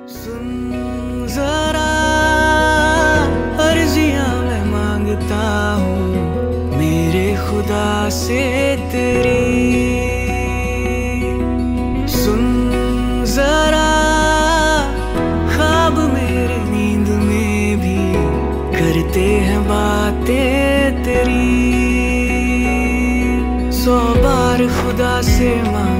सुन जरा अर्जियां मैं मांगता हूँ मेरे खुदा से तेरी। सुन जरा ख्वाब मेरे नींद में भी करते हैं बातें तेरी। 100 बार खुदा से मांग